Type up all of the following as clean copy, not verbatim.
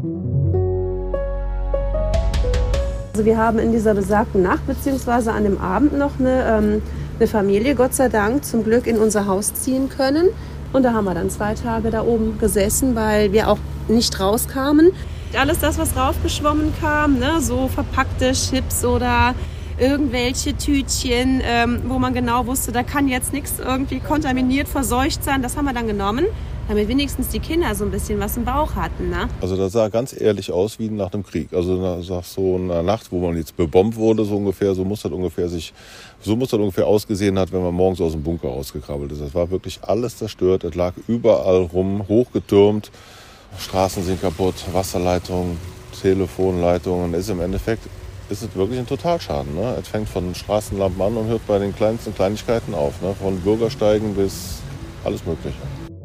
Also wir haben in dieser besagten Nacht bzw. an dem Abend noch eine Familie, Gott sei Dank, zum Glück in unser Haus ziehen können. Und da haben wir dann 2 Tage da oben gesessen, weil wir auch nicht rauskamen. Alles das, was raufgeschwommen kam, ne, so verpackte Chips oder irgendwelche Tütchen, wo man genau wusste, da kann jetzt nichts irgendwie kontaminiert, verseucht sein, das haben wir dann genommen, damit wenigstens die Kinder so ein bisschen was im Bauch hatten. Ne? Also das sah ganz ehrlich aus wie nach dem Krieg. Also nach so einer Nacht, wo man jetzt bebombt wurde, so ungefähr, so muss das ungefähr ausgesehen hat, wenn man morgens aus dem Bunker rausgekrabbelt ist. Das war wirklich alles zerstört, es lag überall rum, hochgetürmt, Straßen sind kaputt, Wasserleitungen, Telefonleitungen. Im Endeffekt ist es wirklich ein Totalschaden. Ne? Es fängt von Straßenlampen an und hört bei den kleinsten Kleinigkeiten auf. Ne? Von Bürgersteigen bis alles Mögliche.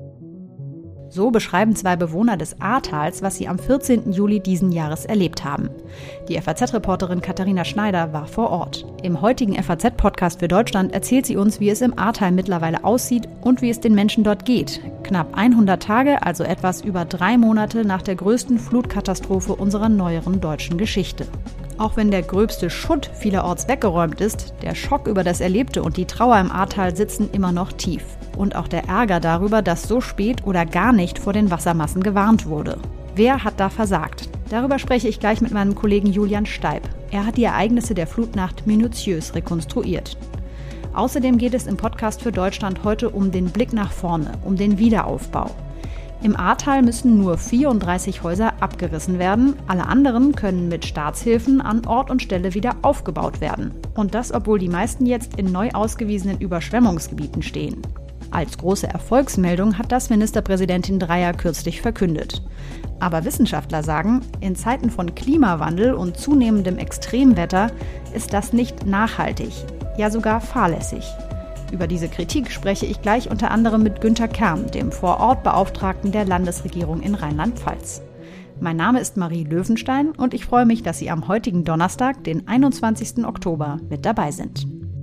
So beschreiben 2 Bewohner des Ahrtals, was sie am 14. Juli diesen Jahres erlebt haben. Die FAZ-Reporterin Katharina Schneider war vor Ort. Im heutigen FAZ-Podcast für Deutschland erzählt sie uns, wie es im Ahrtal mittlerweile aussieht und wie es den Menschen dort geht. Knapp 100 Tage, also etwas über 3 Monate nach der größten Flutkatastrophe unserer neueren deutschen Geschichte. Auch wenn der gröbste Schutt vielerorts weggeräumt ist, der Schock über das Erlebte und die Trauer im Ahrtal sitzen immer noch tief. Und auch der Ärger darüber, dass so spät oder gar nicht vor den Wassermassen gewarnt wurde. Wer hat da versagt? Darüber spreche ich gleich mit meinem Kollegen Julian Steib. Er hat die Ereignisse der Flutnacht minutiös rekonstruiert. Außerdem geht es im Podcast für Deutschland heute um den Blick nach vorne, um den Wiederaufbau. Im Ahrtal müssen nur 34 Häuser abgerissen werden. Alle anderen können mit Staatshilfen an Ort und Stelle wieder aufgebaut werden. Und das, obwohl die meisten jetzt in neu ausgewiesenen Überschwemmungsgebieten stehen. Als große Erfolgsmeldung hat das Ministerpräsidentin Dreyer kürzlich verkündet. Aber Wissenschaftler sagen, in Zeiten von Klimawandel und zunehmendem Extremwetter ist das nicht nachhaltig, ja sogar fahrlässig. Über diese Kritik spreche ich gleich unter anderem mit Günther Kern, dem Vorortbeauftragten der Landesregierung in Rheinland-Pfalz. Mein Name ist Marie Löwenstein und ich freue mich, dass Sie am heutigen Donnerstag, den 21. Oktober, mit dabei sind.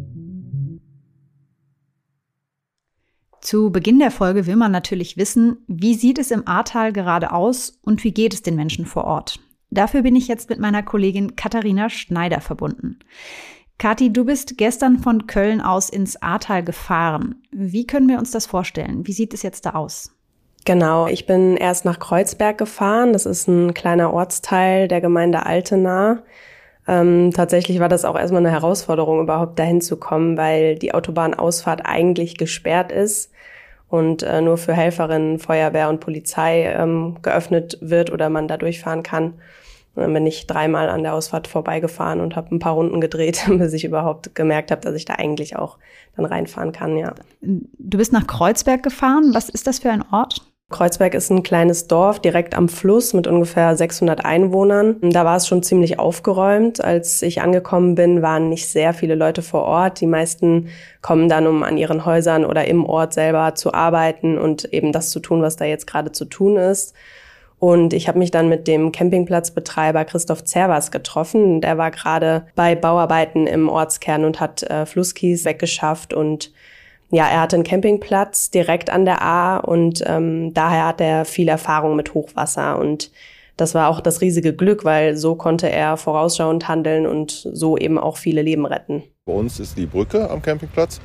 Zu Beginn der Folge will man natürlich wissen, wie sieht es im Ahrtal gerade aus und wie geht es den Menschen vor Ort. Dafür bin ich jetzt mit meiner Kollegin Katharina Schneider verbunden. Kathi, du bist gestern von Köln aus ins Ahrtal gefahren. Wie können wir uns das vorstellen? Wie sieht es jetzt da aus? Genau, ich bin erst nach Kreuzberg gefahren. Das ist ein kleiner Ortsteil der Gemeinde Altena. Tatsächlich war das auch erstmal eine Herausforderung, überhaupt dahin zu kommen, weil die Autobahnausfahrt eigentlich gesperrt ist und nur für Helferinnen, Feuerwehr und Polizei geöffnet wird oder man da durchfahren kann. Und dann bin ich 3-mal an der Ausfahrt vorbeigefahren und habe ein paar Runden gedreht, bis ich überhaupt gemerkt habe, dass ich da eigentlich auch dann reinfahren kann, ja. Du bist nach Kreuzberg gefahren. Was ist das für ein Ort? Kreuzberg ist ein kleines Dorf direkt am Fluss mit ungefähr 600 Einwohnern. Da war es schon ziemlich aufgeräumt. Als ich angekommen bin, waren nicht sehr viele Leute vor Ort. Die meisten kommen dann, um an ihren Häusern oder im Ort selber zu arbeiten und eben das zu tun, was da jetzt gerade zu tun ist. Und ich habe mich dann mit dem Campingplatzbetreiber Christoph Zerwas getroffen. Der war gerade bei Bauarbeiten im Ortskern und hat Flusskies weggeschafft. Und ja, er hatte einen Campingplatz direkt an der Ahr und daher hat er viel Erfahrung mit Hochwasser. Und das war auch das riesige Glück, weil so konnte er vorausschauend handeln und so eben auch viele Leben retten. Bei uns ist die Brücke am Campingplatz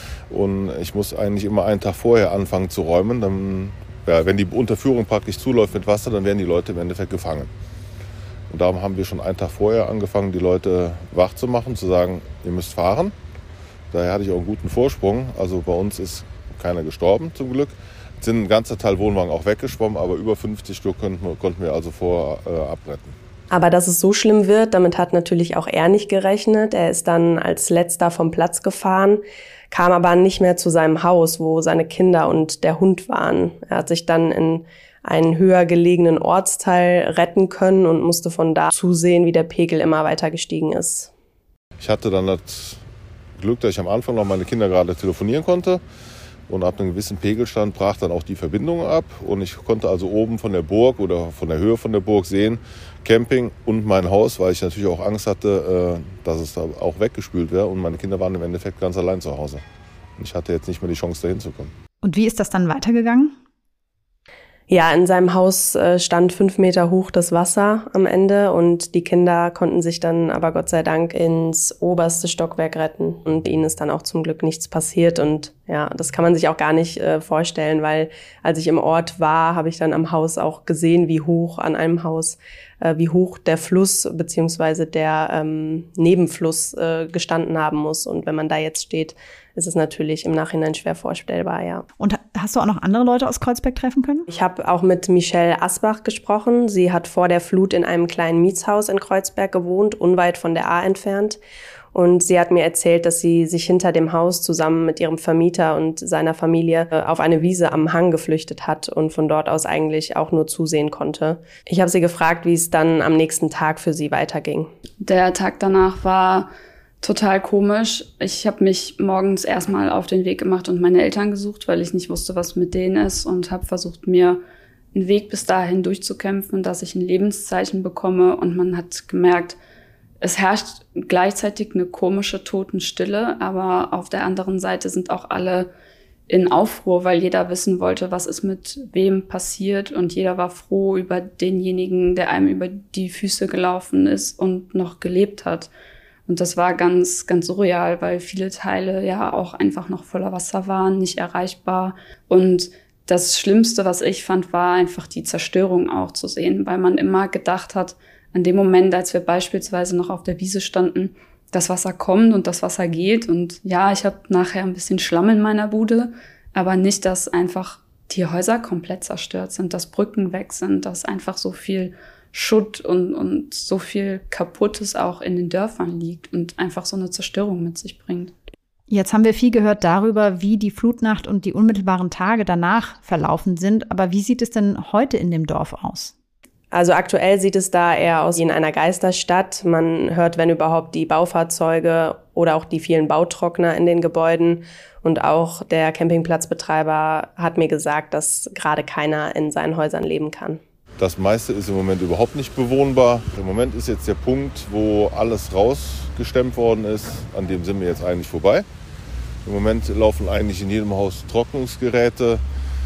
und ich muss eigentlich immer einen Tag vorher anfangen zu räumen. Dann, ja, wenn die Unterführung praktisch zuläuft mit Wasser, dann werden die Leute im Endeffekt gefangen. Und darum haben wir schon einen Tag vorher angefangen, die Leute wach zu machen, zu sagen, ihr müsst fahren. Daher hatte ich auch einen guten Vorsprung. Also bei uns ist keiner gestorben, zum Glück. Es sind ein ganzer Teil Wohnwagen auch weggeschwommen, aber über 50 Stück konnten wir also abretten. Aber dass es so schlimm wird, damit hat natürlich auch er nicht gerechnet. Er ist dann als letzter vom Platz gefahren, kam aber nicht mehr zu seinem Haus, wo seine Kinder und der Hund waren. Er hat sich dann in einen höher gelegenen Ortsteil retten können und musste von da zusehen, wie der Pegel immer weiter gestiegen ist. Ich hatte dann das Glück, dass ich am Anfang noch meine Kinder gerade telefonieren konnte. Und ab einem gewissen Pegelstand brach dann auch die Verbindung ab. Und ich konnte also oben von der Burg oder von der Höhe von der Burg sehen, Camping und mein Haus, weil ich natürlich auch Angst hatte, dass es da auch weggespült wäre. Und meine Kinder waren im Endeffekt ganz allein zu Hause. Und ich hatte jetzt nicht mehr die Chance, da hinzukommen. Und wie ist das dann weitergegangen? Ja, in seinem Haus stand 5 Meter hoch das Wasser am Ende und die Kinder konnten sich dann aber Gott sei Dank ins oberste Stockwerk retten und ihnen ist dann auch zum Glück nichts passiert und ja, das kann man sich auch gar nicht vorstellen, weil als ich im Ort war, habe ich dann am Haus auch gesehen, wie hoch an einem Haus, wie hoch der Fluss beziehungsweise der Nebenfluss gestanden haben muss und wenn man da jetzt steht, ist es natürlich im Nachhinein schwer vorstellbar, ja. Und hast du auch noch andere Leute aus Kreuzberg treffen können? Ich habe auch mit Michelle Asbach gesprochen. Sie hat vor der Flut in einem kleinen Mietshaus in Kreuzberg gewohnt, unweit von der Ahr entfernt. Und sie hat mir erzählt, dass sie sich hinter dem Haus zusammen mit ihrem Vermieter und seiner Familie auf eine Wiese am Hang geflüchtet hat und von dort aus eigentlich auch nur zusehen konnte. Ich habe sie gefragt, wie es dann am nächsten Tag für sie weiterging. Der Tag danach war total komisch. Ich habe mich morgens erstmal auf den Weg gemacht und meine Eltern gesucht, weil ich nicht wusste, was mit denen ist und habe versucht, mir einen Weg bis dahin durchzukämpfen, dass ich ein Lebenszeichen bekomme und man hat gemerkt, es herrscht gleichzeitig eine komische Totenstille, aber auf der anderen Seite sind auch alle in Aufruhr, weil jeder wissen wollte, was ist mit wem passiert und jeder war froh über denjenigen, der einem über die Füße gelaufen ist und noch gelebt hat. Und das war ganz, ganz surreal, weil viele Teile ja auch einfach noch voller Wasser waren, nicht erreichbar. Und das Schlimmste, was ich fand, war einfach die Zerstörung auch zu sehen, weil man immer gedacht hat, an dem Moment, als wir beispielsweise noch auf der Wiese standen, das Wasser kommt und das Wasser geht. Und ja, ich habe nachher ein bisschen Schlamm in meiner Bude, aber nicht, dass einfach die Häuser komplett zerstört sind, dass Brücken weg sind, dass einfach so viel Schutt und so viel Kaputtes auch in den Dörfern liegt und einfach so eine Zerstörung mit sich bringt. Jetzt haben wir viel gehört darüber, wie die Flutnacht und die unmittelbaren Tage danach verlaufen sind. Aber wie sieht es denn heute in dem Dorf aus? Also aktuell sieht es da eher aus wie in einer Geisterstadt. Man hört, wenn überhaupt, die Baufahrzeuge oder auch die vielen Bautrockner in den Gebäuden. Und auch der Campingplatzbetreiber hat mir gesagt, dass gerade keiner in seinen Häusern leben kann. Das meiste ist im Moment überhaupt nicht bewohnbar. Im Moment ist jetzt der Punkt, wo alles rausgestemmt worden ist. An dem sind wir jetzt eigentlich vorbei. Im Moment laufen eigentlich in jedem Haus Trocknungsgeräte.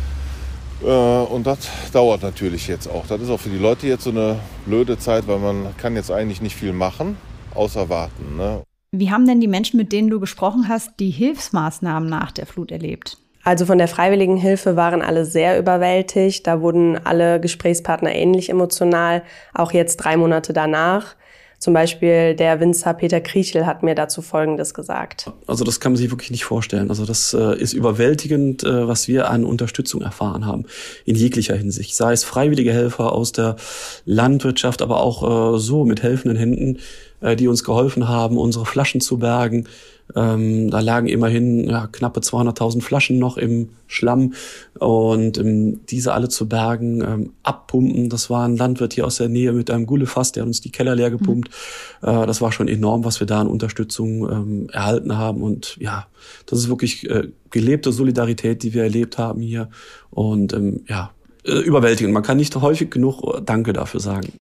Und das dauert natürlich jetzt auch. Das ist auch für die Leute jetzt so eine blöde Zeit, weil man kann jetzt eigentlich nicht viel machen, außer warten. Ne? Wie haben denn die Menschen, mit denen du gesprochen hast, die Hilfsmaßnahmen nach der Flut erlebt? Also von der Freiwilligenhilfe waren alle sehr überwältigt. Da wurden alle Gesprächspartner ähnlich emotional, auch jetzt 3 Monate danach. Zum Beispiel der Winzer Peter Kriechel hat mir dazu Folgendes gesagt. Also das kann man sich wirklich nicht vorstellen. Also das ist überwältigend, was wir an Unterstützung erfahren haben, in jeglicher Hinsicht. Sei es freiwillige Helfer aus der Landwirtschaft, aber auch so mit helfenden Händen, die uns geholfen haben, unsere Flaschen zu bergen. Da lagen immerhin knappe 200.000 Flaschen noch im Schlamm und diese alle zu bergen, abpumpen. Das war ein Landwirt hier aus der Nähe mit einem Gullefass, der hat uns die Keller leer gepumpt. Das war schon enorm, was wir da an Unterstützung erhalten haben und ja, das ist wirklich gelebte Solidarität, die wir erlebt haben hier und überwältigend. Man kann nicht häufig genug Danke dafür sagen.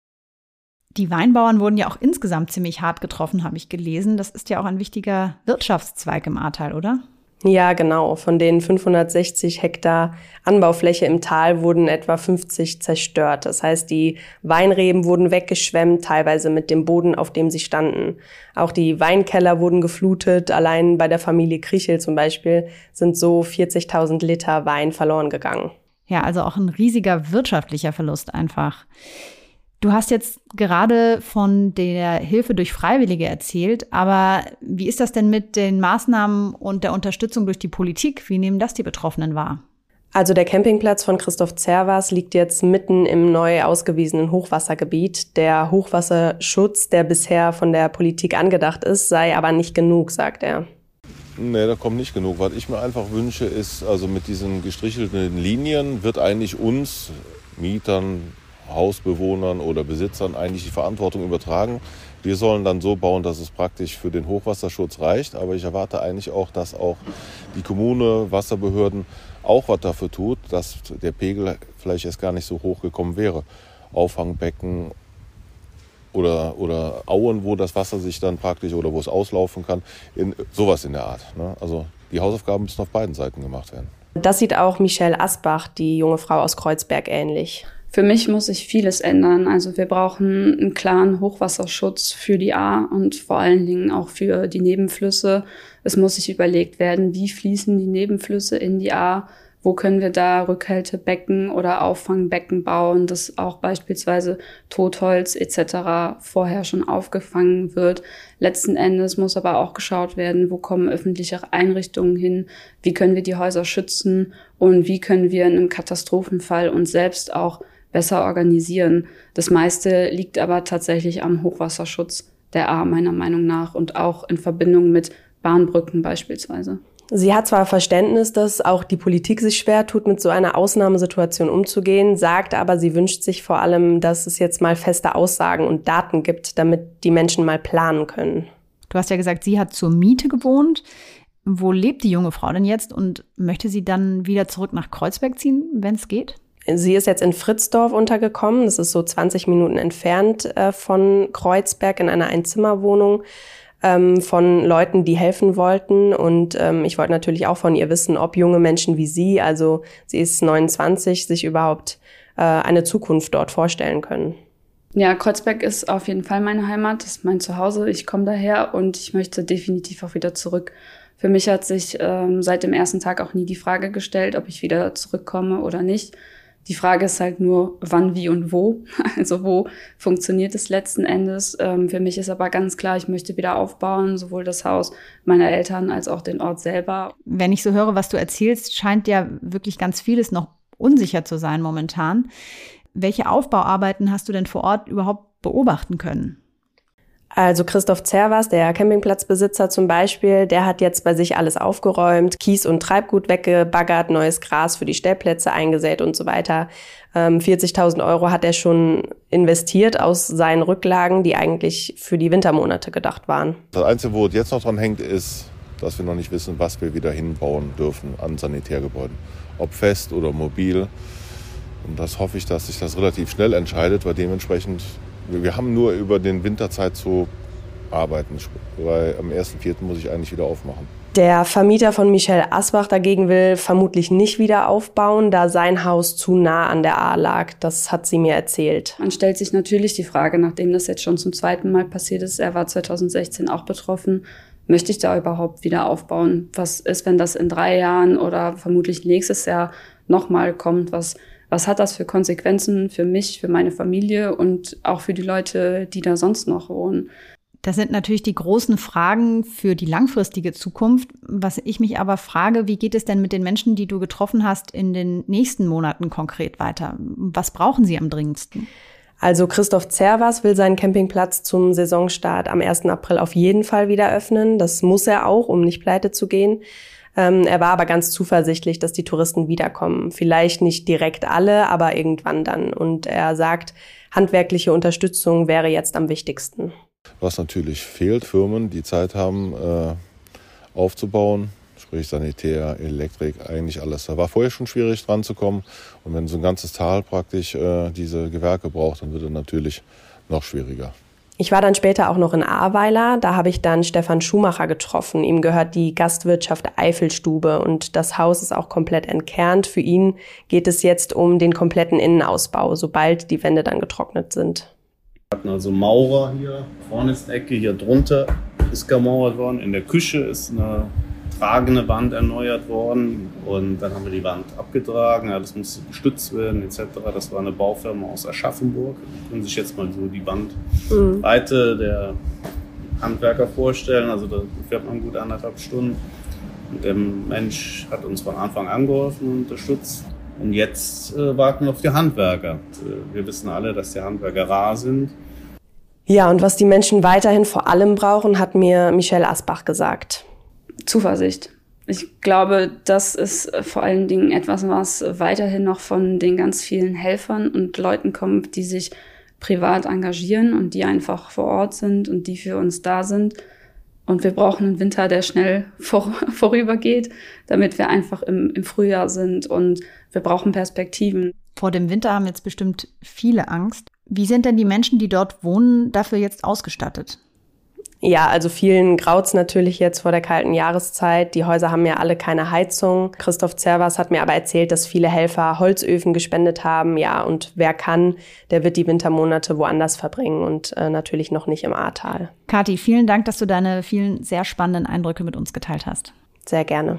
Die Weinbauern wurden ja auch insgesamt ziemlich hart getroffen, habe ich gelesen. Das ist ja auch ein wichtiger Wirtschaftszweig im Ahrtal, oder? Ja, genau. Von den 560 Hektar Anbaufläche im Tal wurden etwa 50 zerstört. Das heißt, die Weinreben wurden weggeschwemmt, teilweise mit dem Boden, auf dem sie standen. Auch die Weinkeller wurden geflutet. Allein bei der Familie Kriechel zum Beispiel sind so 40.000 Liter Wein verloren gegangen. Ja, also auch ein riesiger wirtschaftlicher Verlust einfach. Du hast jetzt gerade von der Hilfe durch Freiwillige erzählt, aber wie ist das denn mit den Maßnahmen und der Unterstützung durch die Politik? Wie nehmen das die Betroffenen wahr? Also der Campingplatz von Christoph Zerwas liegt jetzt mitten im neu ausgewiesenen Hochwassergebiet. Der Hochwasserschutz, der bisher von der Politik angedacht ist, sei aber nicht genug, sagt er. Nee, da kommt nicht genug. Was ich mir einfach wünsche, ist, also mit diesen gestrichelten Linien wird eigentlich uns, Mietern, Hausbewohnern oder Besitzern eigentlich die Verantwortung übertragen. Wir sollen dann so bauen, dass es praktisch für den Hochwasserschutz reicht. Aber ich erwarte eigentlich auch, dass auch die Kommune, Wasserbehörden auch was dafür tut, dass der Pegel vielleicht erst gar nicht so hoch gekommen wäre. Auffangbecken oder Auen, wo das Wasser sich dann praktisch oder wo es auslaufen kann. Sowas in der Art. Ne? Also die Hausaufgaben müssen auf beiden Seiten gemacht werden. Das sieht auch Michelle Asbach, die junge Frau aus Kreuzberg, ähnlich. Für mich muss sich vieles ändern. Also wir brauchen einen klaren Hochwasserschutz für die Ahr und vor allen Dingen auch für die Nebenflüsse. Es muss sich überlegt werden, wie fließen die Nebenflüsse in die Ahr, wo können wir da Rückhaltebecken oder Auffangbecken bauen, dass auch beispielsweise Totholz etc. vorher schon aufgefangen wird. Letzten Endes muss aber auch geschaut werden, wo kommen öffentliche Einrichtungen hin, wie können wir die Häuser schützen und wie können wir in einem Katastrophenfall uns selbst auch besser organisieren. Das meiste liegt aber tatsächlich am Hochwasserschutz der Ahr meiner Meinung nach und auch in Verbindung mit Bahnbrücken beispielsweise. Sie hat zwar Verständnis, dass auch die Politik sich schwer tut, mit so einer Ausnahmesituation umzugehen, sagt aber, sie wünscht sich vor allem, dass es jetzt mal feste Aussagen und Daten gibt, damit die Menschen mal planen können. Du hast ja gesagt, sie hat zur Miete gewohnt. Wo lebt die junge Frau denn jetzt und möchte sie dann wieder zurück nach Kreuzberg ziehen, wenn es geht? Sie ist jetzt in Fritzdorf untergekommen. Das ist so 20 Minuten entfernt von Kreuzberg in einer Einzimmerwohnung. Von Leuten, die helfen wollten. Und ich wollte natürlich auch von ihr wissen, ob junge Menschen wie sie, also sie ist 29, sich überhaupt eine Zukunft dort vorstellen können. Ja, Kreuzberg ist auf jeden Fall meine Heimat, das ist mein Zuhause. Ich komme daher und ich möchte definitiv auch wieder zurück. Für mich hat sich seit dem ersten Tag auch nie die Frage gestellt, ob ich wieder zurückkomme oder nicht. Die Frage ist halt nur, wann, wie und wo. Also wo funktioniert es letzten Endes? Für mich ist aber ganz klar, ich möchte wieder aufbauen, sowohl das Haus meiner Eltern als auch den Ort selber. Wenn ich so höre, was du erzählst, scheint ja wirklich ganz vieles noch unsicher zu sein momentan. Welche Aufbauarbeiten hast du denn vor Ort überhaupt beobachten können? Also Christoph Zerwas, der Campingplatzbesitzer zum Beispiel, der hat jetzt bei sich alles aufgeräumt, Kies und Treibgut weggebaggert, neues Gras für die Stellplätze eingesät und so weiter. 40.000 € hat er schon investiert aus seinen Rücklagen, die eigentlich für die Wintermonate gedacht waren. Das Einzige, wo es jetzt noch dran hängt, ist, dass wir noch nicht wissen, was wir wieder hinbauen dürfen an Sanitärgebäuden. Ob fest oder mobil. Und das hoffe ich, dass sich das relativ schnell entscheidet, weil dementsprechend wir haben nur über den Winterzeit zu arbeiten, weil am 1.4. muss ich eigentlich wieder aufmachen. Der Vermieter von Michelle Asbach dagegen will vermutlich nicht wieder aufbauen, da sein Haus zu nah an der Ahr lag. Das hat sie mir erzählt. Man stellt sich natürlich die Frage, nachdem das jetzt schon zum zweiten Mal passiert ist, er war 2016 auch betroffen, möchte ich da überhaupt wieder aufbauen? Was ist, wenn das in 3 Jahren oder vermutlich nächstes Jahr nochmal kommt? Was hat das für Konsequenzen für mich, für meine Familie und auch für die Leute, die da sonst noch wohnen? Das sind natürlich die großen Fragen für die langfristige Zukunft. Was ich mich aber frage, wie geht es denn mit den Menschen, die du getroffen hast, in den nächsten Monaten konkret weiter? Was brauchen sie am dringendsten? Also Christoph Zerwas will seinen Campingplatz zum Saisonstart am 1. April auf jeden Fall wieder öffnen. Das muss er auch, um nicht pleite zu gehen. Er war aber ganz zuversichtlich, dass die Touristen wiederkommen. Vielleicht nicht direkt alle, aber irgendwann dann. Und er sagt, handwerkliche Unterstützung wäre jetzt am wichtigsten. Was natürlich fehlt, Firmen, die Zeit haben, aufzubauen, sprich Sanitär, Elektrik, eigentlich alles. Da war vorher schon schwierig dran zu kommen. Und wenn so ein ganzes Tal praktisch diese Gewerke braucht, dann wird es natürlich noch schwieriger. Ich war dann später auch noch in Ahrweiler. Da habe ich dann Stefan Schumacher getroffen. Ihm gehört die Gastwirtschaft Eifelstube und das Haus ist auch komplett entkernt. Für ihn geht es jetzt um den kompletten Innenausbau, sobald die Wände dann getrocknet sind. Wir hatten also Maurer hier, vorne ist eine Ecke, hier drunter ist gemauert worden. In der Küche ist eine tragende Wand erneuert worden und dann haben wir die Wand abgetragen, ja, das musste gestützt werden etc. Das war eine Baufirma aus Aschaffenburg. Sie können sich jetzt mal so die Bandbreite der Handwerker vorstellen, also da fährt man gut 1,5 Stunden. Und der Mensch hat uns von Anfang an geholfen und unterstützt. Und jetzt warten wir auf die Handwerker. Wir wissen alle, dass die Handwerker rar sind. Ja, und was die Menschen weiterhin vor allem brauchen, hat mir Michelle Asbach gesagt. Zuversicht. Ich glaube, das ist vor allen Dingen etwas, was weiterhin noch von den ganz vielen Helfern und Leuten kommt, die sich privat engagieren und die einfach vor Ort sind und die für uns da sind. Und wir brauchen einen Winter, der schnell vorübergeht, damit wir einfach im Frühjahr sind und wir brauchen Perspektiven. Vor dem Winter haben jetzt bestimmt viele Angst. Wie sind denn die Menschen, die dort wohnen, dafür jetzt ausgestattet? Ja, also vielen graut's natürlich jetzt vor der kalten Jahreszeit. Die Häuser haben ja alle keine Heizung. Christoph Zervas hat mir aber erzählt, dass viele Helfer Holzöfen gespendet haben. Ja, und wer kann, der wird die Wintermonate woanders verbringen und natürlich noch nicht im Ahrtal. Kathi, vielen Dank, dass du deine vielen sehr spannenden Eindrücke mit uns geteilt hast. Sehr gerne.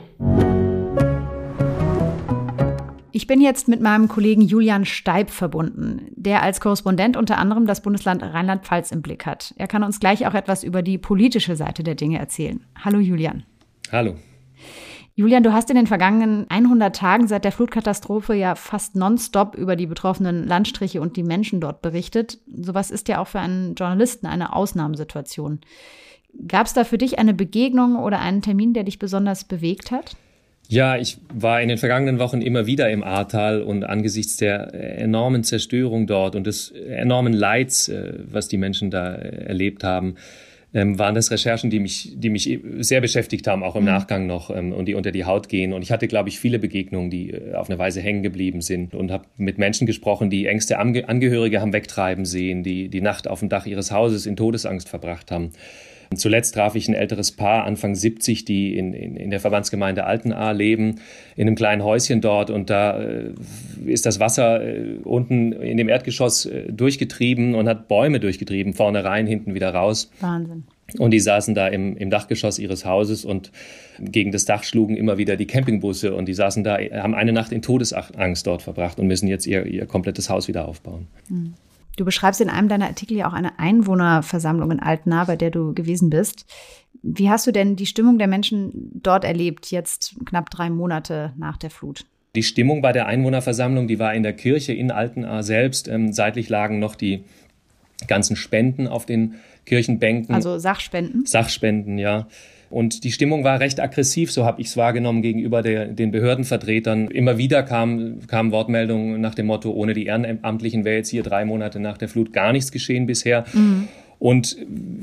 Ich bin jetzt mit meinem Kollegen Julian Steib verbunden, der als Korrespondent unter anderem das Bundesland Rheinland-Pfalz im Blick hat. Er kann uns gleich auch etwas über die politische Seite der Dinge erzählen. Hallo Julian. Hallo. Julian, du hast in den vergangenen 100 Tagen seit der Flutkatastrophe ja fast nonstop über die betroffenen Landstriche und die Menschen dort berichtet. Sowas ist ja auch für einen Journalisten eine Ausnahmesituation. Gab es da für dich eine Begegnung oder einen Termin, der dich besonders bewegt hat? Ja, ich war in den vergangenen Wochen immer wieder im Ahrtal und angesichts der enormen Zerstörung dort und des enormen Leids, was die Menschen da erlebt haben, waren das Recherchen, die mich sehr beschäftigt haben, auch im Nachgang noch, und die unter die Haut gehen. Und ich hatte, glaube ich, viele Begegnungen, die auf eine Weise hängen geblieben sind und habe mit Menschen gesprochen, die engste Angehörige haben wegtreiben sehen, die Nacht auf dem Dach ihres Hauses in Todesangst verbracht haben. Zuletzt traf ich ein älteres Paar, Anfang 70, die in der Verbandsgemeinde Altenahr leben, in einem kleinen Häuschen dort. Und da ist das Wasser unten in dem Erdgeschoss durchgetrieben und hat Bäume durchgetrieben, vorne rein, hinten wieder raus. Wahnsinn. Und die saßen da im Dachgeschoss ihres Hauses und gegen das Dach schlugen immer wieder die Campingbusse. Und die saßen da, haben eine Nacht in Todesangst dort verbracht und müssen jetzt ihr komplettes Haus wieder aufbauen. Mhm. Du beschreibst in einem deiner Artikel ja auch eine Einwohnerversammlung in Altenahr, bei der du gewesen bist. Wie hast du denn die Stimmung der Menschen dort erlebt, jetzt knapp 3 Monate nach der Flut? Die Stimmung bei der Einwohnerversammlung, die war in der Kirche in Altenahr selbst. Seitlich lagen noch die ganzen Spenden auf den Kirchenbänken. Also Sachspenden? Sachspenden, ja. Und die Stimmung war recht aggressiv, so habe ich es wahrgenommen gegenüber den Behördenvertretern. Immer wieder kamen Wortmeldungen nach dem Motto, ohne die Ehrenamtlichen wäre jetzt hier 3 Monate nach der Flut gar nichts geschehen bisher. Mhm. Und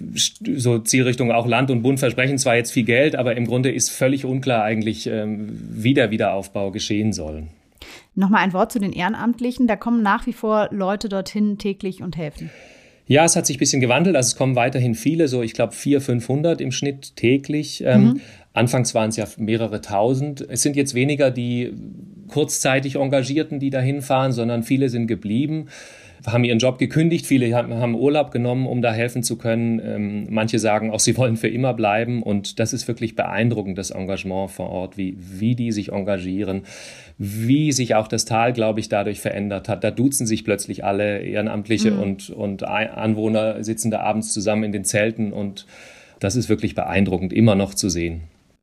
so Zielrichtung auch Land und Bund versprechen zwar jetzt viel Geld, aber im Grunde ist völlig unklar eigentlich, wie der Wiederaufbau geschehen soll. Nochmal ein Wort zu den Ehrenamtlichen. Da kommen nach wie vor Leute dorthin täglich und helfen. Ja, es hat sich ein bisschen gewandelt. Also es kommen weiterhin viele, so ich glaube 400-500 im Schnitt täglich. Anfangs waren es ja mehrere tausend. Es sind jetzt weniger die kurzzeitig Engagierten, die da hinfahren, sondern viele sind geblieben, haben ihren Job gekündigt. Viele haben Urlaub genommen, um da helfen zu können. Manche sagen auch, sie wollen für immer bleiben. Und das ist wirklich beeindruckend, das Engagement vor Ort, wie die sich engagieren, wie sich auch das Tal, glaube ich, dadurch verändert hat. Da duzen sich plötzlich alle Ehrenamtliche und Anwohner sitzen da abends zusammen in den Zelten. Und das ist wirklich beeindruckend, immer noch zu sehen.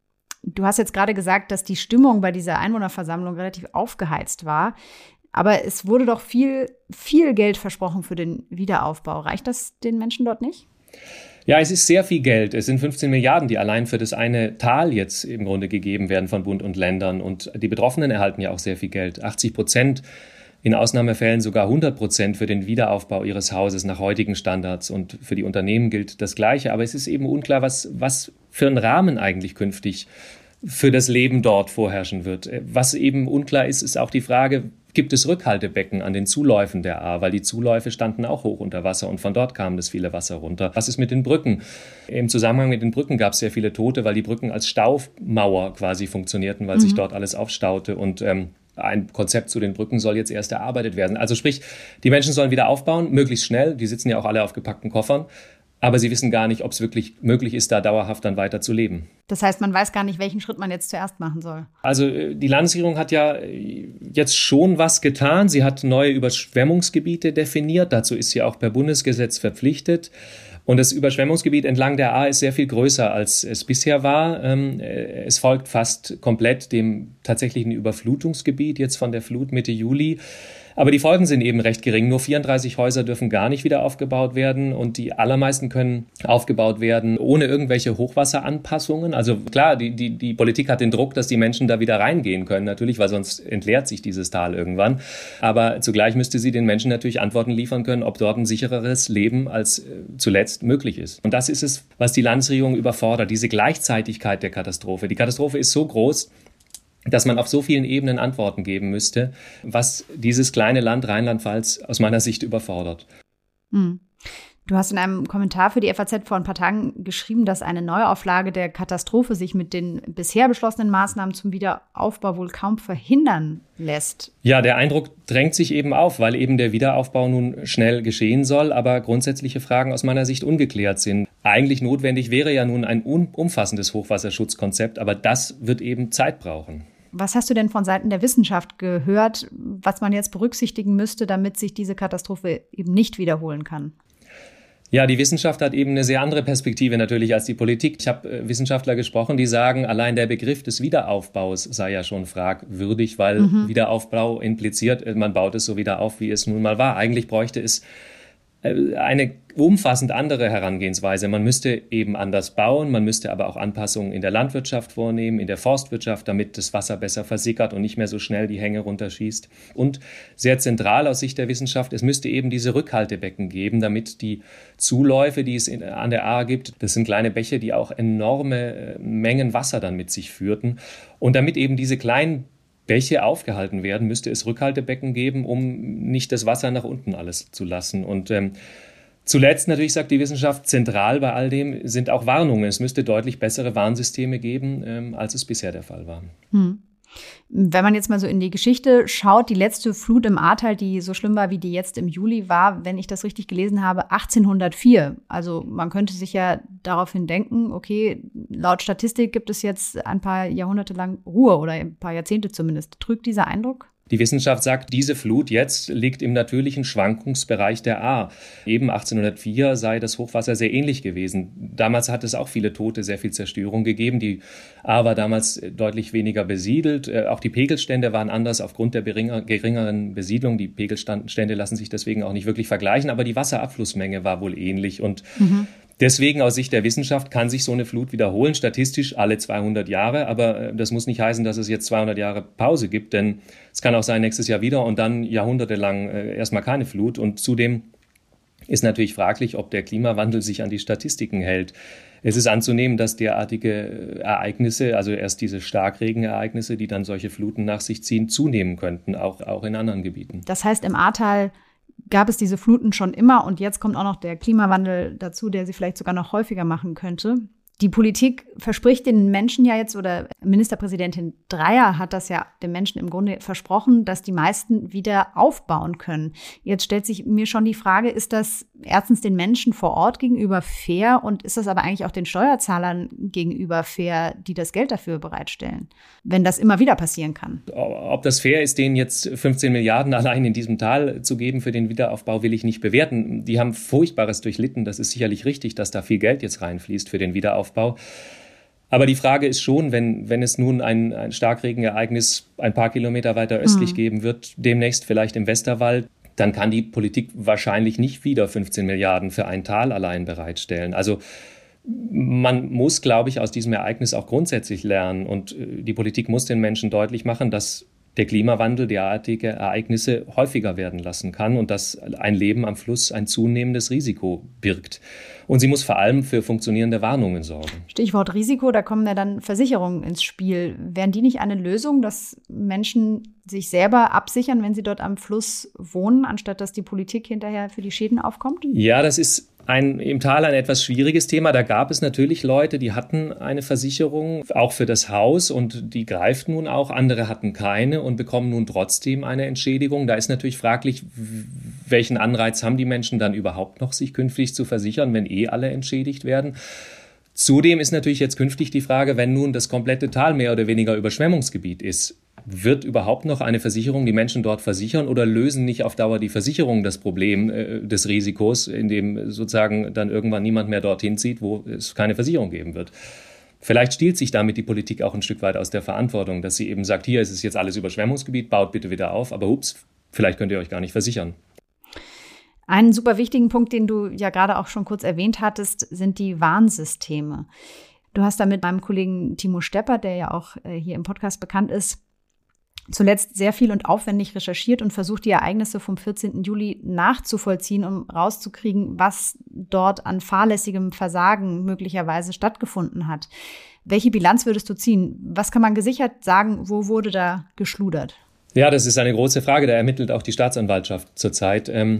Du hast jetzt gerade gesagt, dass die Stimmung bei dieser Einwohnerversammlung relativ aufgeheizt war. Aber es wurde doch viel Geld versprochen für den Wiederaufbau. Reicht das den Menschen dort nicht? Ja, es ist sehr viel Geld. Es sind 15 Milliarden, die allein für das eine Tal jetzt im Grunde gegeben werden von Bund und Ländern. Und die Betroffenen erhalten ja auch sehr viel Geld. 80%, in Ausnahmefällen sogar 100% für den Wiederaufbau ihres Hauses nach heutigen Standards. Und für die Unternehmen gilt das Gleiche. Aber es ist eben unklar, was für ein Rahmen eigentlich künftig für das Leben dort vorherrschen wird. Was eben unklar ist, ist auch die Frage, gibt es Rückhaltebecken an den Zuläufen der Ahr, weil die Zuläufe standen auch hoch unter Wasser und von dort kam das viele Wasser runter. Was ist mit den Brücken? Im Zusammenhang mit den Brücken gab es sehr viele Tote, weil die Brücken als Staumauer quasi funktionierten, weil sich dort alles aufstaute und ein Konzept zu den Brücken soll jetzt erst erarbeitet werden. Also sprich, die Menschen sollen wieder aufbauen, möglichst schnell. Die sitzen ja auch alle auf gepackten Koffern. Aber sie wissen gar nicht, ob es wirklich möglich ist, da dauerhaft dann weiter zu leben. Das heißt, man weiß gar nicht, welchen Schritt man jetzt zuerst machen soll. Also die Landesregierung hat ja jetzt schon was getan. Sie hat neue Überschwemmungsgebiete definiert. Dazu ist sie auch per Bundesgesetz verpflichtet. Und das Überschwemmungsgebiet entlang der Ahr ist sehr viel größer, als es bisher war. Es folgt fast komplett dem tatsächlichen Überflutungsgebiet jetzt von der Flut Mitte Juli. Aber die Folgen sind eben recht gering. Nur 34 Häuser dürfen gar nicht wieder aufgebaut werden und die allermeisten können aufgebaut werden ohne irgendwelche Hochwasseranpassungen. Also klar, die Politik hat den Druck, dass die Menschen da wieder reingehen können, natürlich, weil sonst entleert sich dieses Tal irgendwann. Aber zugleich müsste sie den Menschen natürlich Antworten liefern können, ob dort ein sichereres Leben als zuletzt möglich ist. Und das ist es, was die Landesregierung überfordert, diese Gleichzeitigkeit der Katastrophe. Die Katastrophe ist so groß, dass man auf so vielen Ebenen Antworten geben müsste, was dieses kleine Land Rheinland-Pfalz aus meiner Sicht überfordert. Du hast in einem Kommentar für die FAZ vor ein paar Tagen geschrieben, dass eine Neuauflage der Katastrophe sich mit den bisher beschlossenen Maßnahmen zum Wiederaufbau wohl kaum verhindern lässt. Ja, der Eindruck drängt sich eben auf, weil eben der Wiederaufbau nun schnell geschehen soll, aber grundsätzliche Fragen aus meiner Sicht ungeklärt sind. Eigentlich notwendig wäre ja nun ein umfassendes Hochwasserschutzkonzept, aber das wird eben Zeit brauchen. Was hast du denn von Seiten der Wissenschaft gehört, was man jetzt berücksichtigen müsste, damit sich diese Katastrophe eben nicht wiederholen kann? Ja, die Wissenschaft hat eben eine sehr andere Perspektive natürlich als die Politik. Ich habe Wissenschaftler gesprochen, die sagen, allein der Begriff des Wiederaufbaus sei ja schon fragwürdig, weil Wiederaufbau impliziert, man baut es so wieder auf, wie es nun mal war. Eigentlich bräuchte es eine umfassend andere Herangehensweise. Man müsste eben anders bauen, man müsste aber auch Anpassungen in der Landwirtschaft vornehmen, in der Forstwirtschaft, damit das Wasser besser versickert und nicht mehr so schnell die Hänge runterschießt. Und sehr zentral aus Sicht der Wissenschaft, es müsste eben diese Rückhaltebecken geben, damit die Zuläufe, die es an der Ahr gibt, das sind kleine Bäche, die auch enorme Mengen Wasser dann mit sich führten. Und damit eben diese kleinen Bäche aufgehalten werden, müsste es Rückhaltebecken geben, um nicht das Wasser nach unten alles zu lassen. Und zuletzt natürlich, sagt die Wissenschaft, zentral bei all dem sind auch Warnungen. Es müsste deutlich bessere Warnsysteme geben, als es bisher der Fall war. Wenn man jetzt mal so in die Geschichte schaut, die letzte Flut im Ahrtal, die so schlimm war wie die jetzt im Juli, war, wenn ich das richtig gelesen habe, 1804. Also man könnte sich ja daraufhin denken, okay, laut Statistik gibt es jetzt ein paar Jahrhunderte lang Ruhe oder ein paar Jahrzehnte zumindest. Trügt dieser Eindruck? Die Wissenschaft sagt, diese Flut jetzt liegt im natürlichen Schwankungsbereich der Ahr. Eben 1804 sei das Hochwasser sehr ähnlich gewesen. Damals hat es auch viele Tote, sehr viel Zerstörung gegeben. Die Ahr war damals deutlich weniger besiedelt. Auch die Pegelstände waren anders aufgrund der geringeren Besiedlung. Die Pegelstände lassen sich deswegen auch nicht wirklich vergleichen, aber die Wasserabflussmenge war wohl ähnlich. Und deswegen aus Sicht der Wissenschaft kann sich so eine Flut wiederholen, statistisch alle 200 Jahre. Aber das muss nicht heißen, dass es jetzt 200 Jahre Pause gibt, denn es kann auch sein nächstes Jahr wieder und dann jahrhundertelang erstmal keine Flut. Und zudem ist natürlich fraglich, ob der Klimawandel sich an die Statistiken hält. Es ist anzunehmen, dass derartige Ereignisse, also erst diese Starkregenereignisse, die dann solche Fluten nach sich ziehen, zunehmen könnten, auch in anderen Gebieten. Das heißt, im Ahrtal gab es diese Fluten schon immer und jetzt kommt auch noch der Klimawandel dazu, der sie vielleicht sogar noch häufiger machen könnte. Die Politik verspricht den Menschen ja jetzt, oder Ministerpräsidentin Dreyer hat das ja den Menschen im Grunde versprochen, dass die meisten wieder aufbauen können. Jetzt stellt sich mir schon die Frage, ist das erstens den Menschen vor Ort gegenüber fair und ist das aber eigentlich auch den Steuerzahlern gegenüber fair, die das Geld dafür bereitstellen, wenn das immer wieder passieren kann? Ob das fair ist, denen jetzt 15 Milliarden allein in diesem Tal zu geben für den Wiederaufbau, will ich nicht bewerten. Die haben Furchtbares durchlitten. Das ist sicherlich richtig, dass da viel Geld jetzt reinfließt für den Wiederaufbau. Aber die Frage ist schon, wenn es nun ein Starkregenereignis ein paar Kilometer weiter östlich geben wird, demnächst vielleicht im Westerwald, dann kann die Politik wahrscheinlich nicht wieder 15 Milliarden für ein Tal allein bereitstellen. Also man muss, glaube ich, aus diesem Ereignis auch grundsätzlich lernen. Und die Politik muss den Menschen deutlich machen, dass der Klimawandel derartige Ereignisse häufiger werden lassen kann und dass ein Leben am Fluss ein zunehmendes Risiko birgt. Und sie muss vor allem für funktionierende Warnungen sorgen. Stichwort Risiko, da kommen ja dann Versicherungen ins Spiel. Wären die nicht eine Lösung, dass Menschen sich selber absichern, wenn sie dort am Fluss wohnen, anstatt dass die Politik hinterher für die Schäden aufkommt? Ja, das ist im Tal ein etwas schwieriges Thema. Da gab es natürlich Leute, die hatten eine Versicherung, auch für das Haus, und die greift nun auch. Andere hatten keine und bekommen nun trotzdem eine Entschädigung. Da ist natürlich fraglich, welchen Anreiz haben die Menschen dann überhaupt noch, sich künftig zu versichern, wenn alle entschädigt werden. Zudem ist natürlich jetzt künftig die Frage, wenn nun das komplette Tal mehr oder weniger Überschwemmungsgebiet ist, wird überhaupt noch eine Versicherung die Menschen dort versichern oder lösen nicht auf Dauer die Versicherungen das Problem des Risikos, in dem sozusagen dann irgendwann niemand mehr dorthin zieht, wo es keine Versicherung geben wird? Vielleicht stiehlt sich damit die Politik auch ein Stück weit aus der Verantwortung, dass sie eben sagt, hier ist es jetzt alles Überschwemmungsgebiet, baut bitte wieder auf, aber ups, vielleicht könnt ihr euch gar nicht versichern. Einen super wichtigen Punkt, den du ja gerade auch schon kurz erwähnt hattest, sind die Warnsysteme. Du hast da mit meinem Kollegen Timo Steppert, der ja auch hier im Podcast bekannt ist, zuletzt sehr viel und aufwendig recherchiert und versucht, die Ereignisse vom 14. Juli nachzuvollziehen, um rauszukriegen, was dort an fahrlässigem Versagen möglicherweise stattgefunden hat. Welche Bilanz würdest du ziehen? Was kann man gesichert sagen, wo wurde da geschludert? Ja, das ist eine große Frage. Da ermittelt auch die Staatsanwaltschaft zurzeit.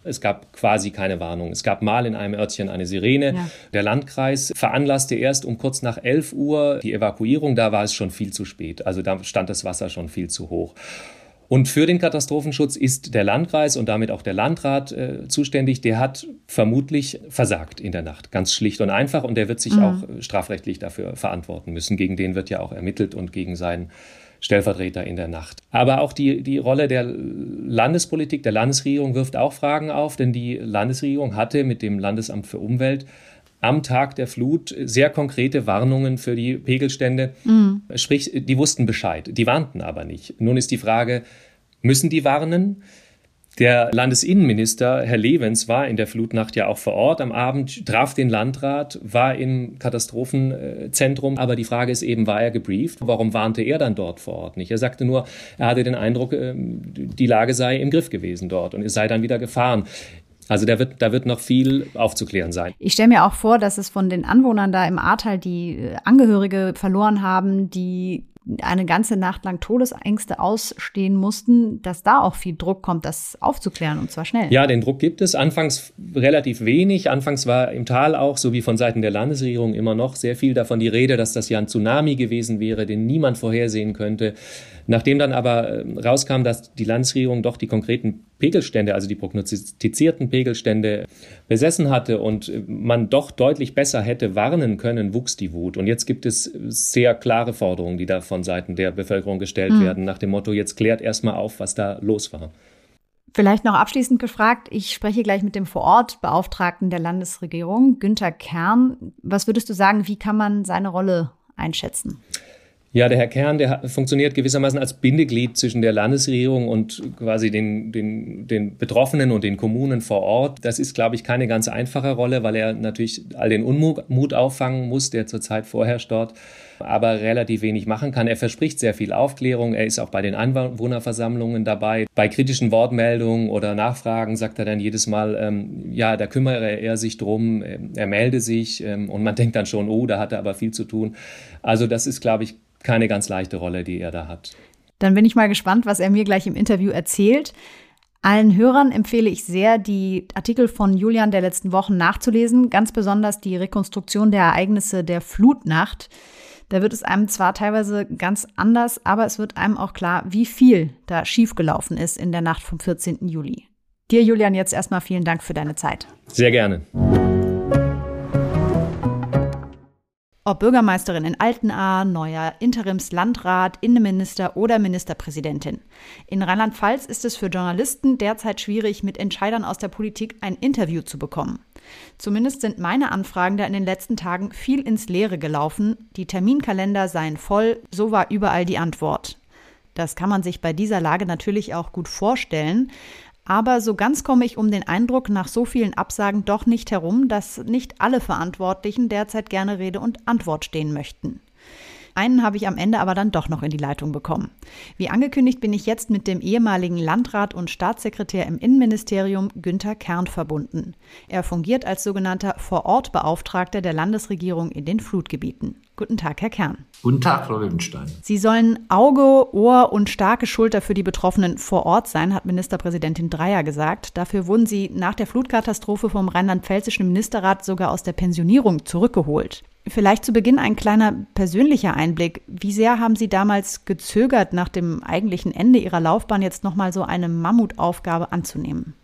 Es gab quasi keine Warnung. Es gab mal in einem Örtchen eine Sirene. Ja. Der Landkreis veranlasste erst um kurz nach 11 Uhr die Evakuierung. Da war es schon viel zu spät. Also da stand das Wasser schon viel zu hoch. Und für den Katastrophenschutz ist der Landkreis und damit auch der Landrat zuständig. Der hat vermutlich versagt in der Nacht, ganz schlicht und einfach. Und der wird sich auch strafrechtlich dafür verantworten müssen. Gegen den wird ja auch ermittelt und gegen seinen Stellvertreter in der Nacht. Aber auch die Rolle der Landespolitik, der Landesregierung wirft auch Fragen auf. Denn die Landesregierung hatte mit dem Landesamt für Umwelt am Tag der Flut sehr konkrete Warnungen für die Pegelstände. Sprich, die wussten Bescheid, die warnten aber nicht. Nun ist die Frage, müssen die warnen? Der Landesinnenminister, Herr Lewens, war in der Flutnacht ja auch vor Ort am Abend, traf den Landrat, war im Katastrophenzentrum. Aber die Frage ist eben, war er gebrieft? Warum warnte er dann dort vor Ort nicht? Er sagte nur, er hatte den Eindruck, die Lage sei im Griff gewesen dort und es sei dann wieder gefahren. Also da wird noch viel aufzuklären sein. Ich stelle mir auch vor, dass es von den Anwohnern da im Ahrtal, die Angehörige verloren haben, die eine ganze Nacht lang Todesängste ausstehen mussten, dass da auch viel Druck kommt, das aufzuklären und zwar schnell. Ja, den Druck gibt es. Anfangs relativ wenig. Anfangs war im Tal auch, so wie von Seiten der Landesregierung immer noch, sehr viel davon die Rede, dass das ja ein Tsunami gewesen wäre, den niemand vorhersehen könnte. Nachdem dann aber rauskam, dass die Landesregierung doch die konkreten Pegelstände, also die prognostizierten Pegelstände besessen hatte und man doch deutlich besser hätte warnen können, wuchs die Wut. Und jetzt gibt es sehr klare Forderungen, die da von Seiten der Bevölkerung gestellt werden, nach dem Motto, jetzt klärt erstmal auf, was da los war. Vielleicht noch abschließend gefragt, ich spreche gleich mit dem Vorortbeauftragten der Landesregierung, Günther Kern. Was würdest du sagen, wie kann man seine Rolle einschätzen? Ja, der Herr Kern, der funktioniert gewissermaßen als Bindeglied zwischen der Landesregierung und quasi den Betroffenen und den Kommunen vor Ort. Das ist, glaube ich, keine ganz einfache Rolle, weil er natürlich all den Unmut auffangen muss, der zurzeit vorherrscht dort, aber relativ wenig machen kann. Er verspricht sehr viel Aufklärung. Er ist auch bei den Einwohnerversammlungen dabei. Bei kritischen Wortmeldungen oder Nachfragen sagt er dann jedes Mal, ja, da kümmere er sich drum, er melde sich und man denkt dann schon, oh, da hat er aber viel zu tun. Also das ist, glaube ich, keine ganz leichte Rolle, die er da hat. Dann bin ich mal gespannt, was er mir gleich im Interview erzählt. Allen Hörern empfehle ich sehr, die Artikel von Julian der letzten Wochen nachzulesen, ganz besonders die Rekonstruktion der Ereignisse der Flutnacht. Da wird es einem zwar teilweise ganz anders, aber es wird einem auch klar, wie viel da schiefgelaufen ist in der Nacht vom 14. Juli. Dir, Julian, jetzt erstmal vielen Dank für deine Zeit. Sehr gerne. Ob Bürgermeisterin in Altenahr, neuer Interimslandrat, Innenminister oder Ministerpräsidentin. In Rheinland-Pfalz ist es für Journalisten derzeit schwierig, mit Entscheidern aus der Politik ein Interview zu bekommen. Zumindest sind meine Anfragen da in den letzten Tagen viel ins Leere gelaufen. Die Terminkalender seien voll, so war überall die Antwort. Das kann man sich bei dieser Lage natürlich auch gut vorstellen. Aber so ganz komme ich um den Eindruck nach so vielen Absagen doch nicht herum, dass nicht alle Verantwortlichen derzeit gerne Rede und Antwort stehen möchten. Einen habe ich am Ende aber dann doch noch in die Leitung bekommen. Wie angekündigt bin ich jetzt mit dem ehemaligen Landrat und Staatssekretär im Innenministerium Günther Kern verbunden. Er fungiert als sogenannter Vorortbeauftragter der Landesregierung in den Flutgebieten. Guten Tag, Herr Kern. Guten Tag, Frau Löwenstein. Sie sollen Auge, Ohr und starke Schulter für die Betroffenen vor Ort sein, hat Ministerpräsidentin Dreyer gesagt. Dafür wurden Sie nach der Flutkatastrophe vom rheinland-pfälzischen Ministerrat sogar aus der Pensionierung zurückgeholt. Vielleicht zu Beginn ein kleiner persönlicher Einblick. Wie sehr haben Sie damals gezögert, nach dem eigentlichen Ende Ihrer Laufbahn jetzt nochmal so eine Mammutaufgabe anzunehmen?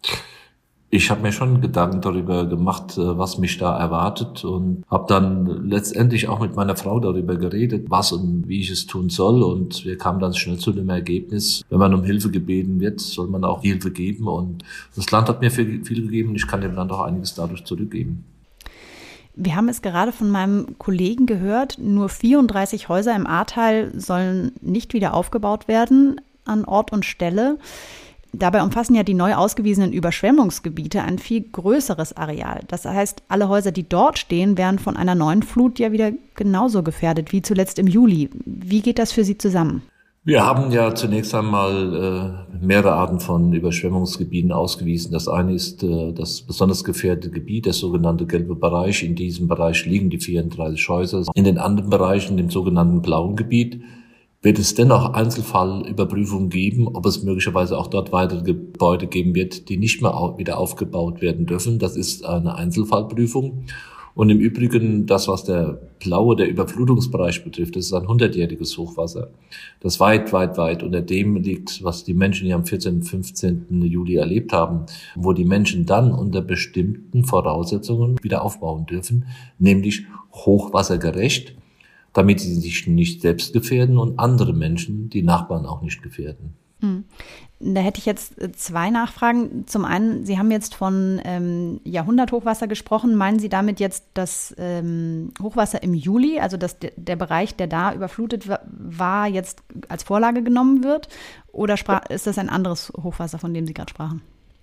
Ich habe mir schon Gedanken darüber gemacht, was mich da erwartet und habe dann letztendlich auch mit meiner Frau darüber geredet, was und wie ich es tun soll. Und wir kamen dann schnell zu dem Ergebnis, wenn man um Hilfe gebeten wird, soll man auch Hilfe geben. Und das Land hat mir viel gegeben und ich kann dem Land auch einiges dadurch zurückgeben. Wir haben es gerade von meinem Kollegen gehört, nur 34 Häuser im Ahrtal sollen nicht wieder aufgebaut werden an Ort und Stelle. Dabei umfassen ja die neu ausgewiesenen Überschwemmungsgebiete ein viel größeres Areal. Das heißt, alle Häuser, die dort stehen, wären von einer neuen Flut ja wieder genauso gefährdet wie zuletzt im Juli. Wie geht das für Sie zusammen? Wir haben ja zunächst einmal mehrere Arten von Überschwemmungsgebieten ausgewiesen. Das eine ist das besonders gefährdete Gebiet, der sogenannte gelbe Bereich. In diesem Bereich liegen die 34 Häuser. In den anderen Bereichen, dem sogenannten blauen Gebiet, wird es dennoch Einzelfallüberprüfungen geben, ob es möglicherweise auch dort weitere Gebäude geben wird, die nicht mehr wieder aufgebaut werden dürfen. Das ist eine Einzelfallprüfung. Und im Übrigen, das, was der Überflutungsbereich betrifft, das ist ein 100-jähriges Hochwasser, das weit unter dem liegt, was die Menschen hier am 14. und 15. Juli erlebt haben, wo die Menschen dann unter bestimmten Voraussetzungen wieder aufbauen dürfen, nämlich hochwassergerecht, damit sie sich nicht selbst gefährden und andere Menschen, die Nachbarn, auch nicht gefährden. Da hätte ich jetzt 2 Nachfragen. Zum einen, Sie haben jetzt von Jahrhunderthochwasser gesprochen. Meinen Sie damit jetzt das Hochwasser im Juli, also dass der Bereich, der da überflutet war, jetzt als Vorlage genommen wird? Oder ist das ein anderes Hochwasser, von dem Sie gerade sprachen?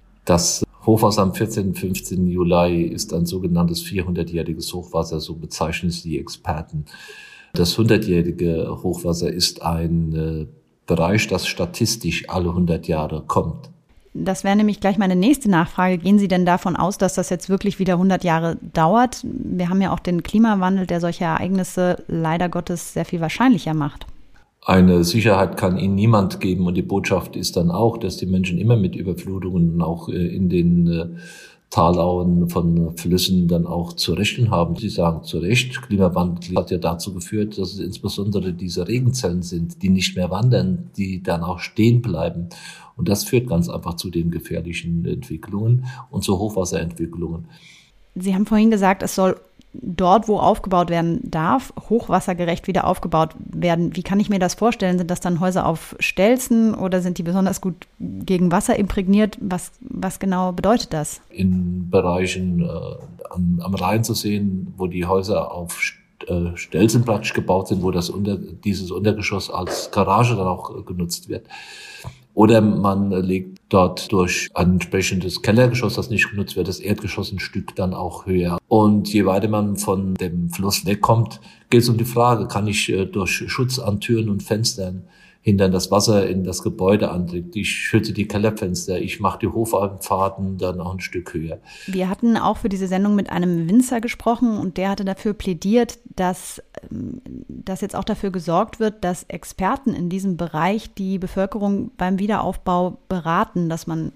Das Hochwasser am 14. und 15. Juli ist ein sogenanntes 400-jähriges Hochwasser, so bezeichnen es die Experten. Das 100-jährige Hochwasser ist ein Bereich, das statistisch alle 100 Jahre kommt. Das wäre nämlich gleich meine nächste Nachfrage. Gehen Sie denn davon aus, dass das jetzt wirklich wieder 100 Jahre dauert? Wir haben ja auch den Klimawandel, der solche Ereignisse leider Gottes sehr viel wahrscheinlicher macht. Eine Sicherheit kann Ihnen niemand geben und die Botschaft ist dann auch, dass die Menschen immer mit Überflutungen auch in den Talauen von Flüssen dann auch zu rechnen haben. Sie sagen zu Recht, Klimawandel hat ja dazu geführt, dass es insbesondere diese Regenzellen sind, die nicht mehr wandern, die dann auch stehen bleiben. Und das führt ganz einfach zu den gefährlichen Entwicklungen und zu Hochwasserentwicklungen. Sie haben vorhin gesagt, es soll dort, wo aufgebaut werden darf, hochwassergerecht wieder aufgebaut werden. Wie kann ich mir das vorstellen? Sind das dann Häuser auf Stelzen oder sind die besonders gut gegen Wasser imprägniert? Was genau bedeutet das? In Bereichen am Rhein zu sehen, wo die Häuser auf Stelzen praktisch gebaut sind, wo dieses Untergeschoss als Garage dann auch genutzt wird. Oder man legt dort durch ein entsprechendes Kellergeschoss, das nicht genutzt wird, das Erdgeschoss ein Stück dann auch höher. Und je weiter man von dem Fluss wegkommt, geht es um die Frage, kann ich durch Schutz an Türen und Fenstern hindern, dass Wasser in das Gebäude andringt. Ich schütze die Kellerfenster, ich mache die Hofeinfahrten dann auch ein Stück höher. Wir hatten auch für diese Sendung mit einem Winzer gesprochen und der hatte dafür plädiert, dass jetzt auch dafür gesorgt wird, dass Experten in diesem Bereich die Bevölkerung beim Wiederaufbau beraten, dass man,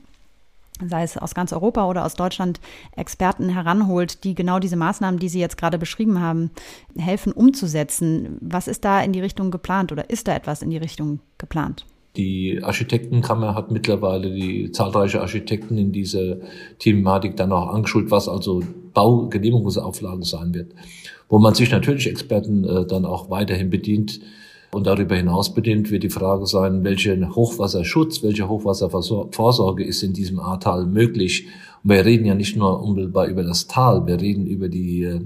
sei es aus ganz Europa oder aus Deutschland, Experten heranholt, die genau diese Maßnahmen, die Sie jetzt gerade beschrieben haben, helfen umzusetzen. Was ist da in die Richtung geplant oder ist da etwas in die Richtung geplant? Die Architektenkammer hat mittlerweile die zahlreiche Architekten in dieser Thematik dann auch angeschult, was also Baugenehmigungsauflagen sein wird. Wo man sich natürlich Experten dann auch weiterhin bedient. Und darüber hinaus bedient wird die Frage sein, welcher Hochwasserschutz, welche Hochwasservorsorge ist in diesem Ahrtal möglich. Und wir reden ja nicht nur unmittelbar über das Tal, wir reden über die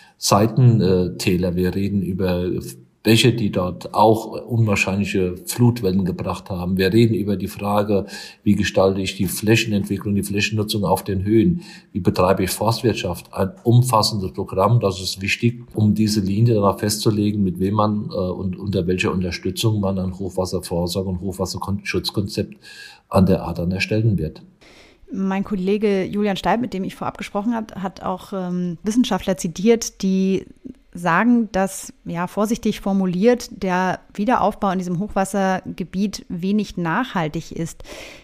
Seitentäler, wir reden über Bäche, die dort auch unwahrscheinliche Flutwellen gebracht haben. Wir reden über die Frage, wie gestalte ich die Flächenentwicklung, die Flächennutzung auf den Höhen? Wie betreibe ich Forstwirtschaft? Ein umfassendes Programm, das ist wichtig, um diese Linie danach festzulegen, mit wem man und unter welcher Unterstützung man ein Hochwasservorsorge und Hochwasserschutzkonzept an der Ahr dann erstellen wird. Mein Kollege Julian Steib, mit dem ich vorab gesprochen habe, hat auch Wissenschaftler zitiert, die sagen, dass, ja, vorsichtig formuliert, der Wiederaufbau in diesem Hochwassergebiet wenig nachhaltig ist.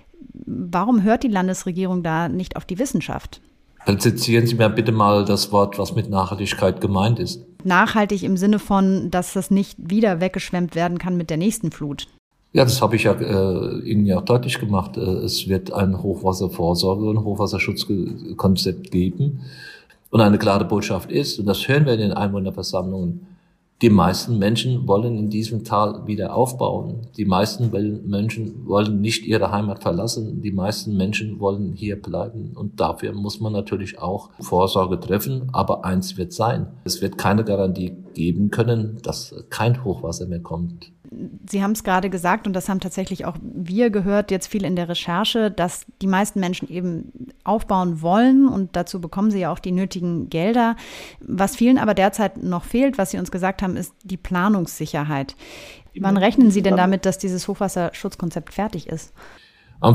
Warum hört die Landesregierung da nicht auf die Wissenschaft? Präzisieren Sie mir bitte mal das Wort, was mit Nachhaltigkeit gemeint ist. Nachhaltig im Sinne von, dass das nicht wieder weggeschwemmt werden kann mit der nächsten Flut. Ja, das habe ich ja Ihnen ja deutlich gemacht. Es wird ein Hochwasservorsorge- und Hochwasserschutzkonzept geben. Und eine klare Botschaft ist, und das hören wir in den Einwohnerversammlungen, die meisten Menschen wollen in diesem Tal wieder aufbauen. Die meisten Menschen wollen nicht ihre Heimat verlassen. Die meisten Menschen wollen hier bleiben. Und dafür muss man natürlich auch Vorsorge treffen. Aber eins wird sein: Es wird keine Garantie geben können, dass kein Hochwasser mehr kommt. Sie haben es gerade gesagt, und das haben tatsächlich auch wir gehört, jetzt viel in der Recherche, dass die meisten Menschen eben aufbauen wollen und dazu bekommen sie ja auch die nötigen Gelder. Was vielen aber derzeit noch fehlt, was Sie uns gesagt haben, ist die Planungssicherheit. Wann rechnen Sie denn damit, dass dieses Hochwasserschutzkonzept fertig ist? Am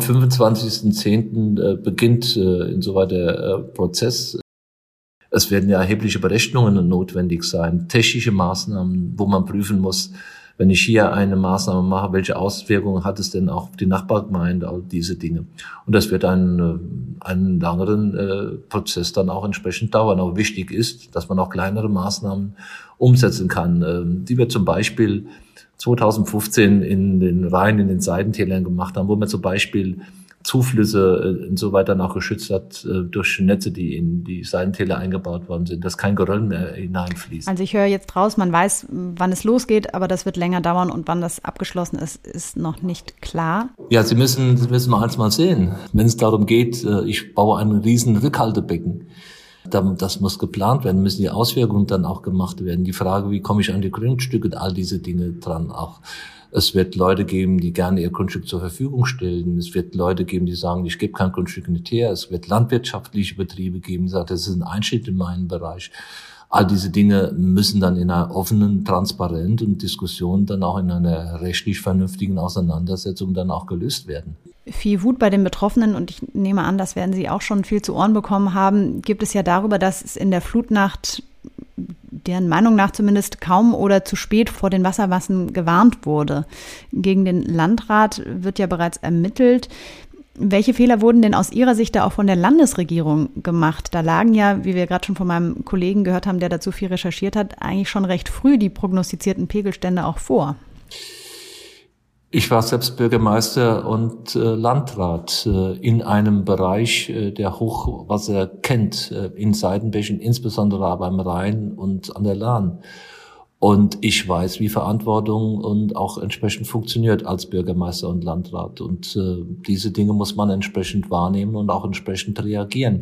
25.10. beginnt insoweit der Prozess. Es werden ja erhebliche Berechnungen notwendig sein, technische Maßnahmen, wo man prüfen muss, Wenn ich hier eine Maßnahme mache, welche Auswirkungen hat es denn auch auf die Nachbargemeinde, all diese Dinge? Und das wird einen langeren Prozess dann auch entsprechend dauern. Aber wichtig ist, dass man auch kleinere Maßnahmen umsetzen kann, die wir zum Beispiel 2015 in den Rhein, in den Seitentälern gemacht haben, wo wir zum Beispiel Zuflüsse insoweit dann auch geschützt hat durch Netze, die in die Seitentäler eingebaut worden sind, dass kein Geröll mehr hineinfließt. Also ich höre jetzt raus, man weiß, wann es losgeht, aber das wird länger dauern und wann das abgeschlossen ist, ist noch nicht klar. Ja, Sie müssen mal eins mal sehen. Wenn es darum geht, ich baue ein riesen Rückhaltebecken, das muss geplant werden, müssen die Auswirkungen dann auch gemacht werden. Die Frage, wie komme ich an die Grundstücke und all diese Dinge dran auch. Es wird Leute geben, die gerne ihr Grundstück zur Verfügung stellen. Es wird Leute geben, die sagen, ich gebe kein Grundstück nicht her. Es wird landwirtschaftliche Betriebe geben, die sagen, das ist ein Einschnitt in meinen Bereich. All diese Dinge müssen dann in einer offenen, transparenten Diskussion dann auch in einer rechtlich vernünftigen Auseinandersetzung dann auch gelöst werden. Viel Wut bei den Betroffenen, und ich nehme an, das werden Sie auch schon viel zu Ohren bekommen haben, gibt es ja darüber, dass es in der Flutnacht, deren Meinung nach zumindest, kaum oder zu spät vor den Wassermassen gewarnt wurde. Gegen den Landrat wird ja bereits ermittelt. Welche Fehler wurden denn aus Ihrer Sicht da auch von der Landesregierung gemacht? Da lagen ja, wie wir gerade schon von meinem Kollegen gehört haben, der dazu viel recherchiert hat, eigentlich schon recht früh die prognostizierten Pegelstände auch vor. Ich war selbst Bürgermeister und Landrat in einem Bereich, der Hochwasser kennt, in Seitenbächen, insbesondere aber am Rhein und an der Lahn. Und ich weiß, wie Verantwortung und auch entsprechend funktioniert als Bürgermeister und Landrat. Und diese Dinge muss man entsprechend wahrnehmen und auch entsprechend reagieren.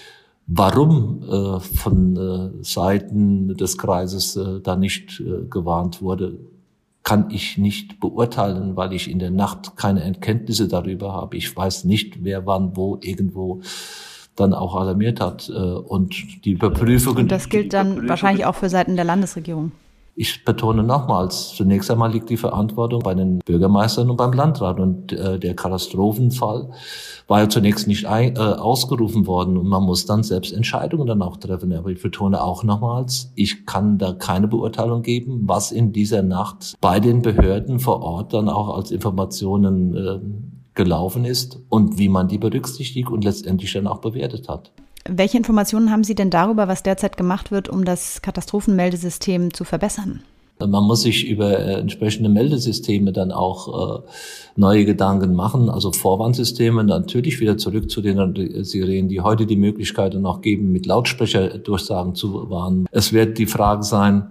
Warum von Seiten des Kreises da nicht gewarnt wurde, kann ich nicht beurteilen, weil ich in der Nacht keine Erkenntnisse darüber habe. Ich weiß nicht, wer wann wo irgendwo dann auch alarmiert hat. Und die Überprüfungen. Und das gilt dann wahrscheinlich auch für Seiten der Landesregierung. Ich betone nochmals, zunächst einmal liegt die Verantwortung bei den Bürgermeistern und beim Landrat. Und der Katastrophenfall war ja zunächst nicht ausgerufen worden. Und man muss dann selbst Entscheidungen dann auch treffen. Aber ich betone auch nochmals, ich kann da keine Beurteilung geben, was in dieser Nacht bei den Behörden vor Ort dann auch als Informationen gelaufen ist und wie man die berücksichtigt und letztendlich dann auch bewertet hat. Welche Informationen haben Sie denn darüber, was derzeit gemacht wird, um das Katastrophenmeldesystem zu verbessern? Man muss sich über entsprechende Meldesysteme dann auch neue Gedanken machen, also Vorwarnsysteme, natürlich wieder zurück zu den Sirenen, die heute die Möglichkeit dann auch geben, mit Lautsprecherdurchsagen zu warnen. Es wird die Frage sein,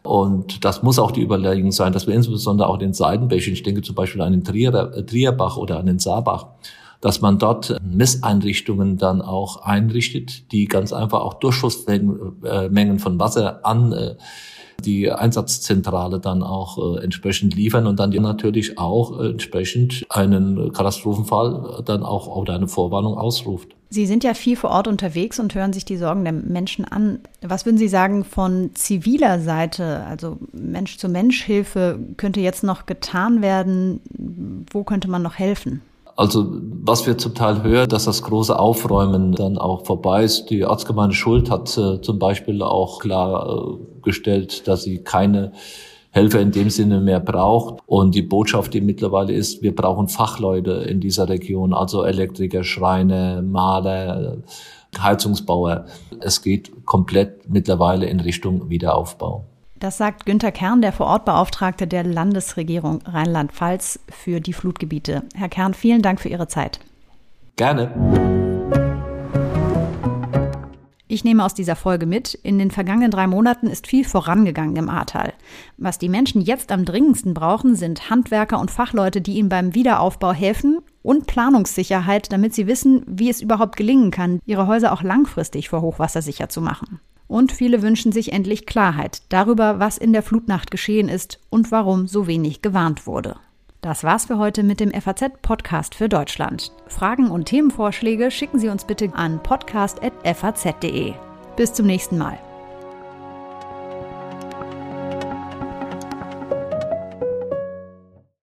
und das muss auch die Überlegung sein, dass wir insbesondere auch den Seitenbächen, ich denke zum Beispiel an den Trierbach oder an den Saarbach, dass man dort Messeinrichtungen dann auch einrichtet, die ganz einfach auch Durchflussmengen von Wasser an die Einsatzzentrale dann auch entsprechend liefern und dann natürlich auch entsprechend einen Katastrophenfall dann auch oder eine Vorwarnung ausruft. Sie sind ja viel vor Ort unterwegs und hören sich die Sorgen der Menschen an. Was würden Sie sagen von ziviler Seite, also Mensch-zu-Mensch-Hilfe, könnte jetzt noch getan werden? Wo könnte man noch helfen? Also was wir zum Teil hören, dass das große Aufräumen dann auch vorbei ist. Die Ortsgemeinde Schuld hat zum Beispiel auch klargestellt, dass sie keine Helfer in dem Sinne mehr braucht. Und die Botschaft, die mittlerweile ist, wir brauchen Fachleute in dieser Region, also Elektriker, Schreiner, Maler, Heizungsbauer. Es geht komplett mittlerweile in Richtung Wiederaufbau. Das sagt Günther Kern, der Vorortbeauftragte der Landesregierung Rheinland-Pfalz für die Flutgebiete. Herr Kern, vielen Dank für Ihre Zeit. Gerne. Ich nehme aus dieser Folge mit, in den vergangenen 3 Monaten ist viel vorangegangen im Ahrtal. Was die Menschen jetzt am dringendsten brauchen, sind Handwerker und Fachleute, die ihnen beim Wiederaufbau helfen, und Planungssicherheit, damit sie wissen, wie es überhaupt gelingen kann, ihre Häuser auch langfristig vor Hochwasser sicher zu machen. Und viele wünschen sich endlich Klarheit darüber, was in der Flutnacht geschehen ist und warum so wenig gewarnt wurde. Das war's für heute mit dem FAZ-Podcast für Deutschland. Fragen und Themenvorschläge schicken Sie uns bitte an podcast@faz.de. Bis zum nächsten Mal.